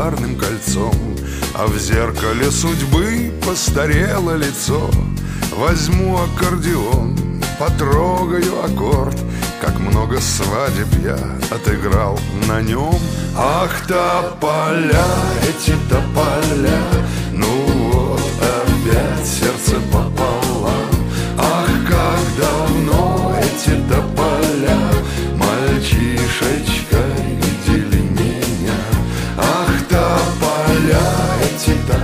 янтарным кольцом, а в зеркале судьбы постарело лицо. Возьму аккордеон, потрогаю аккорд, как много свадеб я отыграл на нем. Ах, тополя, эти тополя, ну вот опять сердце пополам. Ах, как давно эти тополя мальчишечкой видели меня. Ах, тополя, эти тополя,